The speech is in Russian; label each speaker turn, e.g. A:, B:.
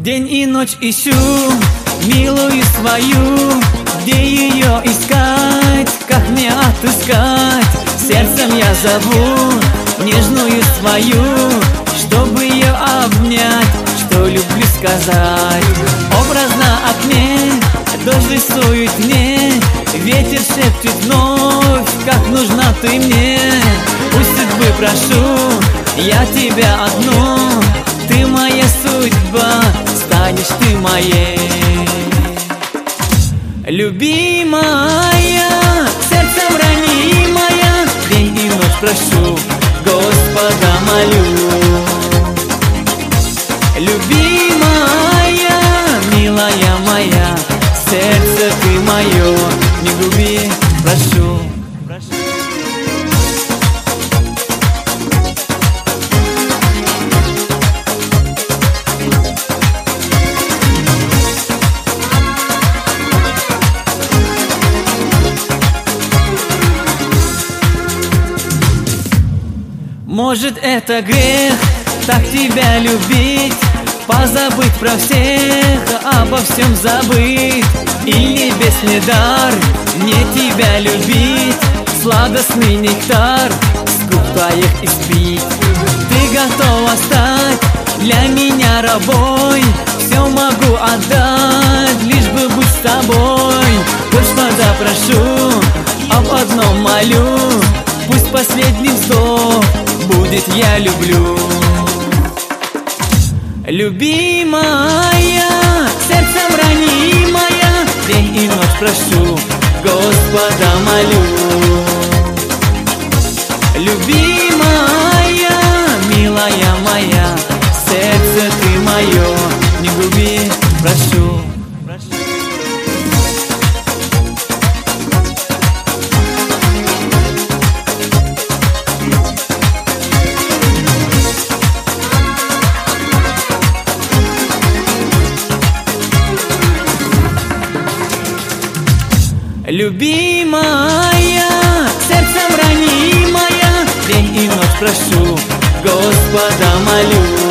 A: День и ночь ищу милую свою, где ее искать, как мне отыскать? Сердцем я зову нежную свою, чтобы ее обнять, что люблю сказать. Образ на окне, дождь рисует мне, ветер шепчет вновь, как нужна ты мне. Пусть судьбы прошу, я тебя одну, ты моя судьба, станешь ты моей. Любимая, сердцем ранимая, день и ночь прошу, Господа молю. Любимая, милая моя, сердце ты мое, не губи, прошу. Может, это грех так тебя любить, позабыть про всех, обо всем забыть? Или небесный дар мне тебя любить, сладостный нектар с губ твоих испить? Ты готова стать для меня рабой, все могу отдать, лишь бы быть с тобой. Господа прошу, об одном молю, пусть последний вздох будет «я люблю». Любимая, сердцем ранимая, день и ночь прошу, Господа молю. Любимая, милая моя, сердце ты мое, не губи, прошу. Любимая, сердцем ранимая, день и ночь прошу, Господа молю.